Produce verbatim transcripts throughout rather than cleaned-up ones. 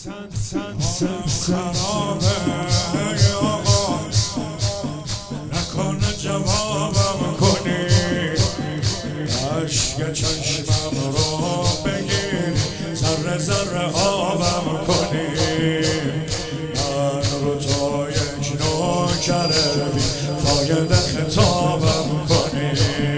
خرابه آقا نکنه جوابم کنی عشق چشمم رو بگیر ذره ذره آبم کنی من رو تو یک نوکر بی فایده خطابم کنی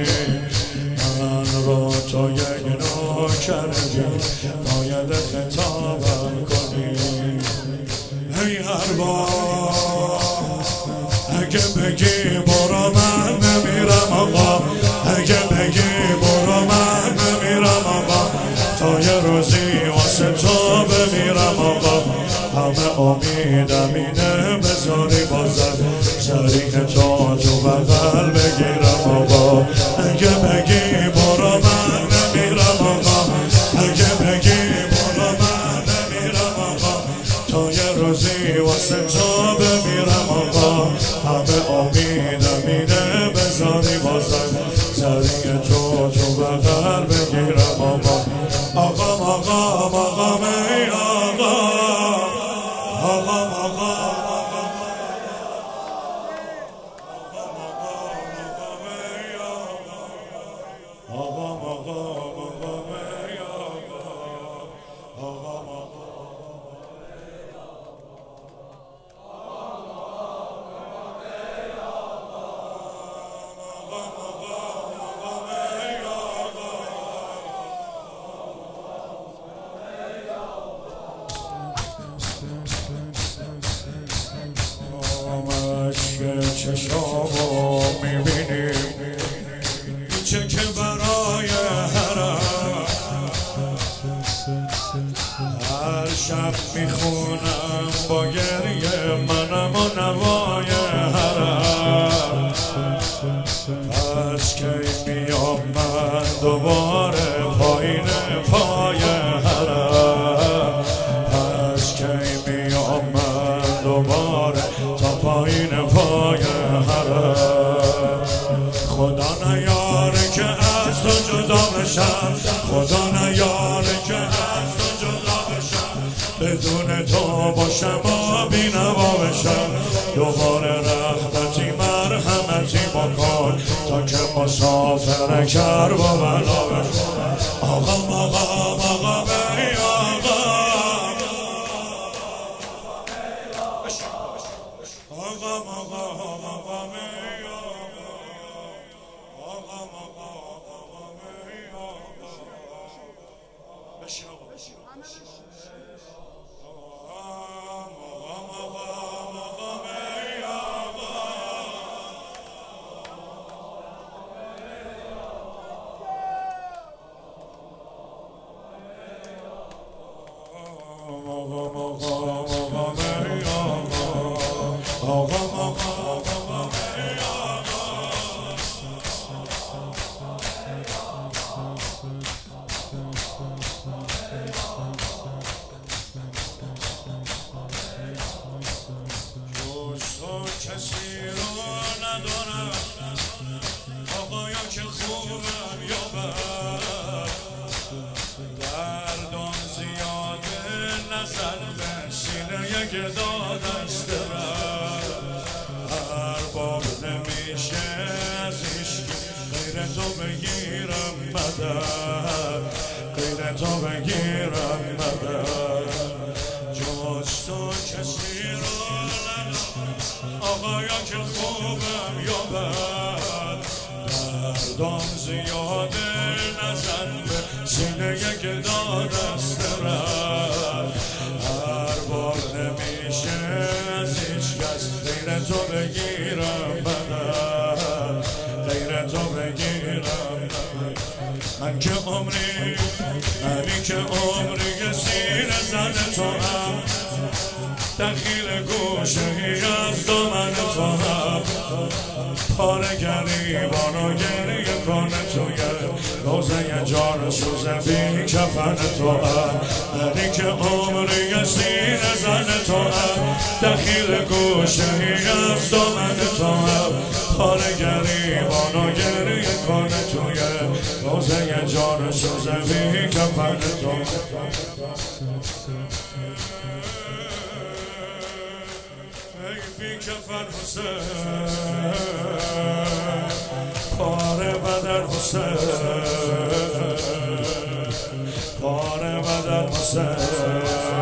من رو تو یک نوکر بی فایده خطابم کنی ای ارباب اگه بگی برو من نمیرم آقا اگه بگی برو من نمیرم آقا تا یه روزی واسه تو بمیرم آقا همه امیدم اینه بذاری بازم سریح تو تو بغل بگیرم آقا اگه بگی برو من نمیرم آقا اگه بگی برو من نمیرم آقا تا یه روزی واسه تو بمیرم آقا همه امیدم اینه بذاری بازم سریع تو تو بغل بگیرم آقا آقا آقا آقا می آقا آقا آقا چشامو میبینیم چه که برای هرم هر شب میخونم با گریه منم و نوای هرم پس کی میام من دوباره پایین پای هرم پس کی میام من دوباره تا پایین پای هرم خدا نیاره که از تو جدا بشم خدا نیاره که از تو جدا بشم بدون تو باشم و بینوا بشم دوباره رحمتی مرحمتی بکن تا که مسافر کرب و بلا بشم آقا آقا آقا بی آقا آقا آقا آقا بی آقا آقا کسی رو ندارم آقایا که خوبم یا بد دردم زیاده نزد به سینه گدا دست رد هر باب نمیشه از عشقی غیر تو بگیرم مدد غیر تو بگیرم مدد جز تو کسی رو آقایا که خوبم یا بد دردم زیاده نزن به سینه گدا دست رد هر بار نمیشه از هیچ کس غیر تو بگیرم مدد غیر تو بگیرم من که عمری منی که عمری سیر زن تو هم دخیل گوشه ای از دامن تو هم پاره گریبان و گریه کنه توی روزه جان سوزه بی کفن تو هم منی که عمری سیر زن تو هم دخیل گوشه ای از دامن تو هم پاره گریبان و گریه کنه توی روزه جان سوزه بی کفن تو بی کفن حسین پاره بدن حسین پاره بدن حسین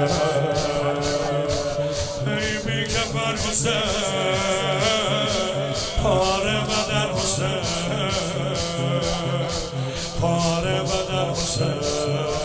ای بی کفن حسین پاره بدن حسین پاره بدن حسین